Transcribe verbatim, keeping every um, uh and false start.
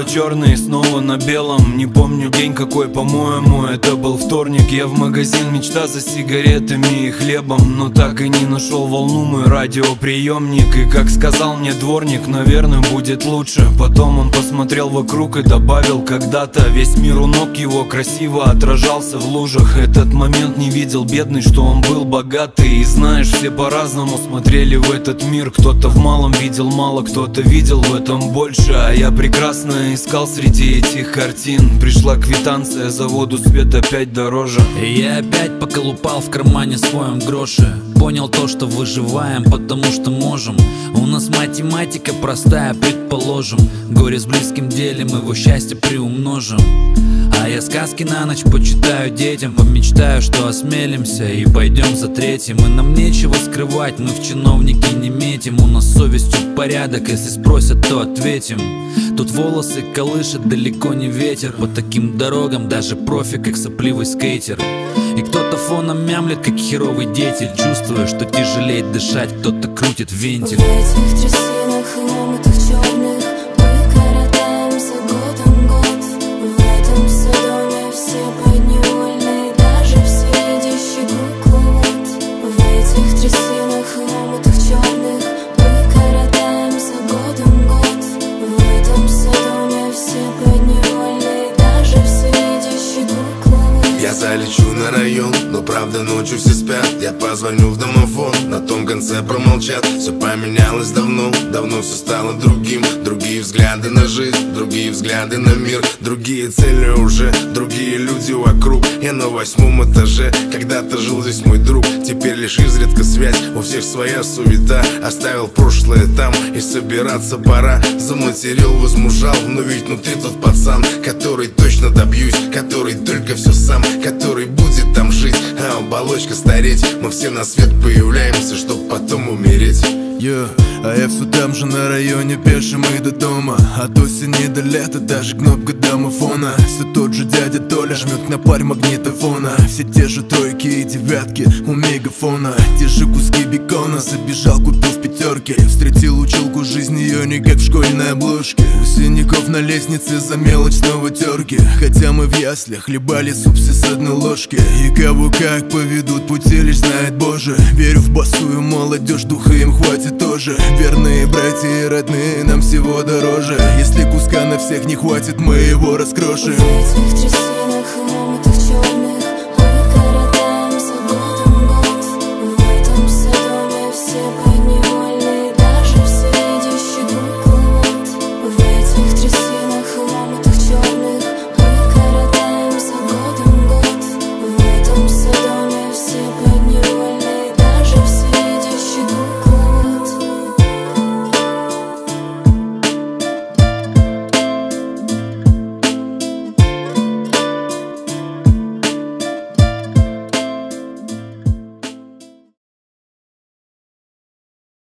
было черное и снова на белом. Не помню день какой, по-моему, это был вторник. Я в магазин, мечта за сигаретами и хлебом, но так и не нашел волну мой радиоприемник. И как сказал мне дворник, наверное, будет лучше. Потом он посмотрел вокруг и добавил: когда-то весь мир у ног его красиво отражался в лужах. Этот момент не видел бедный, что он был богатый. И знаешь, все по-разному смотрели в этот мир. Кто-то в малом видел мало, кто-то видел в этом больше. А я прекрасно искал среди этих картин. Пришла квитанция за воду, свет опять дороже. И я опять поколупал в кармане своем гроши. Понял то, что выживаем, потому что можем. У нас математика простая, предположим. Горе с близким делим, его счастье приумножим. А я сказки на ночь почитаю детям, помечтаю, что осмелимся и пойдем за третьим. И нам нечего скрывать, мы в чиновники не метим. У нас совестью порядок, если спросят, то ответим. Тут волосы колышет далеко не ветер. По таким дорогам даже профи, как сопливый скейтер. И кто-то фоном мямлет, как херовый деятель, чувствуя, что тяжелеет дышать, кто-то крутит вентиль. В этих трясинах и омутах черных мы коротаемся год ан год. В этом садоме все подневольные, даже всевидящий кругловод. В этих трясинах и омутах черных мы коротаемся год ан год. В этом садоме все подневольные, даже всевидящий кругловод. Я залечу на район, но правда ночью все спят. Я позвоню в домофон, на том конце промолчат. Все поменялось давно, давно все стало другим. Другие взгляды на жизнь, другие взгляды на мир. Другие цели уже, другие люди вокруг. Я на восьмом этаже, когда-то жил здесь мой друг. Теперь лишь изредка связь, у всех своя суета. Оставил прошлое там, и собираться пора. Заматерил, возмужал, но ведь внутри тот пацан, который точно добьюсь, который только все сам, который будет там жить, а оболочка стареть. Мы все на свет появляемся, чтоб потом умереть. Yeah. А я все там же на районе, пешим и до дома. От осени до лета, даже кнопка домофона. Все тот же дядя Толя жмет на парь магнитофона. Все те же тройки и девятки у мегафона. Те же куски бекона, забежал, купил в пятерке. Встретил училку, жизнь ее не как в школьной обложке. У синяков на лестнице за мелочь снова терки. Хотя мы в яслях хлебали суп все с одной ложки. И кого как поведут пути, лишь знает Боже. Верю в босую молодежь, духа им хватит тоже. Верные братья и родные нам всего дороже. Если куска на всех не хватит, мы его раскрошим. В этих трясинах